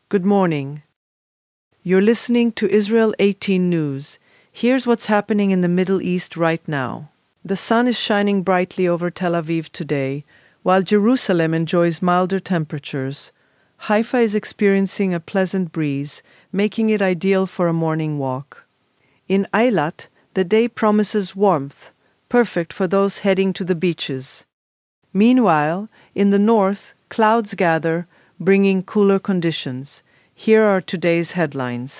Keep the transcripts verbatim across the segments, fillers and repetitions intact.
Good morning. You're listening to Israel eighteen News. Here's what's happening in the Middle East right now. The sun is shining brightly over Tel Aviv today, while Jerusalem enjoys milder temperatures. Haifa is experiencing a pleasant breeze, making it ideal for a morning walk. In Eilat, the day promises warmth, perfect for those heading to the beaches. Meanwhile, in the north, clouds gather, bringing cooler conditions. Here are today's headlines.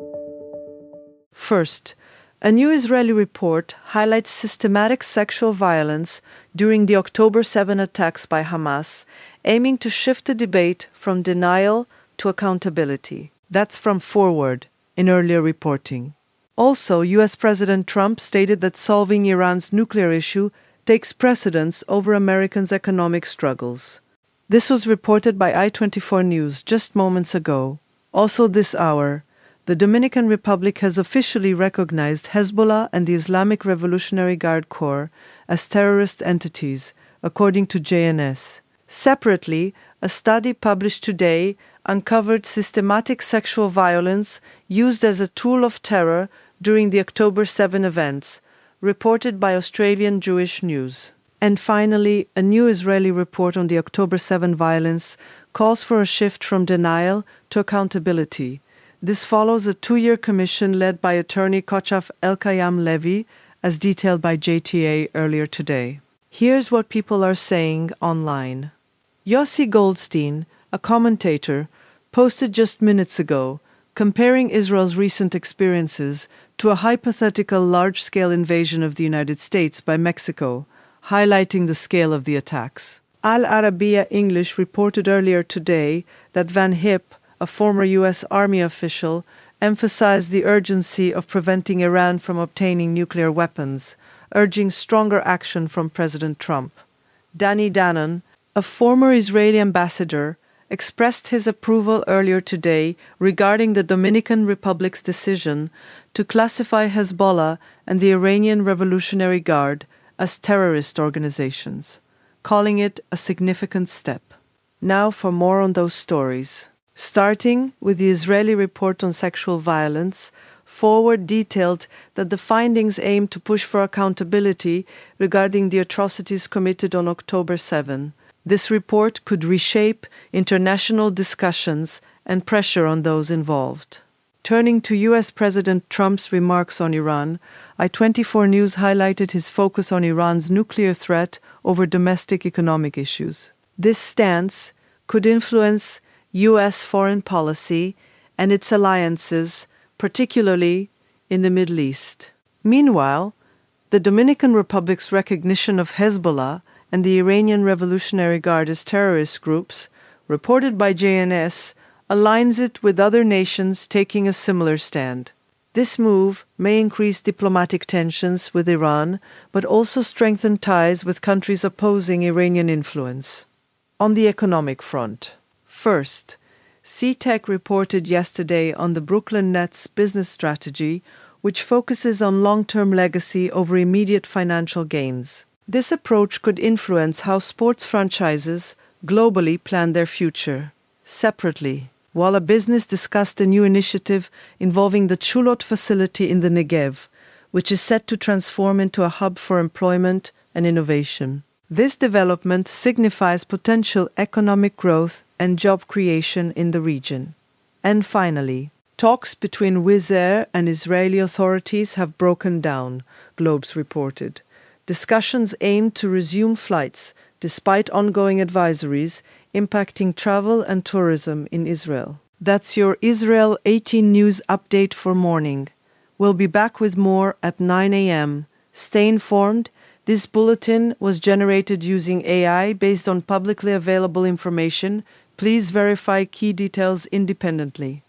First, a new Israeli report highlights systematic sexual violence during the October seventh attacks by Hamas, aiming to shift the debate from denial to accountability. That's from Forward, in earlier reporting. Also, U S President Trump stated that solving Iran's nuclear issue takes precedence over Americans' economic struggles. This was reported by I twenty-four News just moments ago. Also this hour, the Dominican Republic has officially recognized Hezbollah and the Islamic Revolutionary Guard Corps as terrorist entities, according to J N S. Separately, a study published today uncovered systematic sexual violence used as a tool of terror during the October seventh events, reported by Australian Jewish News. And finally, a new Israeli report on the October seventh violence calls for a shift from denial to accountability. This follows a two-year commission led by attorney Kochaf Elkayam Levi, as detailed by J T A earlier today. Here's what people are saying online. Yossi Goldstein, a commentator, posted just minutes ago, comparing Israel's recent experiences to a hypothetical large-scale invasion of the United States by Mexico, highlighting the scale of the attacks. Al Arabiya English reported earlier today that Van Hipp, a former U S Army official, emphasized the urgency of preventing Iran from obtaining nuclear weapons, urging stronger action from President Trump. Danny Danon, a former Israeli ambassador, expressed his approval earlier today regarding the Dominican Republic's decision to classify Hezbollah and the Iranian Revolutionary Guard as terrorist organizations, calling it a significant step. Now for more on those stories. Starting with the Israeli report on sexual violence, Forward detailed that the findings aim to push for accountability regarding the atrocities committed on October seventh. This report could reshape international discussions and pressure on those involved. Turning to U S President Trump's remarks on Iran, I twenty-four News highlighted his focus on Iran's nuclear threat over domestic economic issues. This stance could influence U S foreign policy and its alliances, particularly in the Middle East. Meanwhile, the Dominican Republic's recognition of Hezbollah and the Iranian Revolutionary Guard as terrorist groups, reported by J N S, aligns it with other nations taking a similar stand. This move may increase diplomatic tensions with Iran, but also strengthen ties with countries opposing Iranian influence. On the economic front, first, C TEC reported yesterday on the Brooklyn Nets business strategy, which focuses on long-term legacy over immediate financial gains. This approach could influence how sports franchises globally plan their future. Separately, while a business discussed a new initiative involving the Chulot facility in the Negev, which is set to transform into a hub for employment and innovation. This development signifies potential economic growth and job creation in the region. And finally, talks between Wizz Air and Israeli authorities have broken down, Globes reported. Discussions aimed to resume flights despite ongoing advisories impacting travel and tourism in Israel. That's your Israel eighteen News update for morning. We'll be back with more at nine a.m. Stay informed. This bulletin was generated using A I based on publicly available information. Please verify key details independently.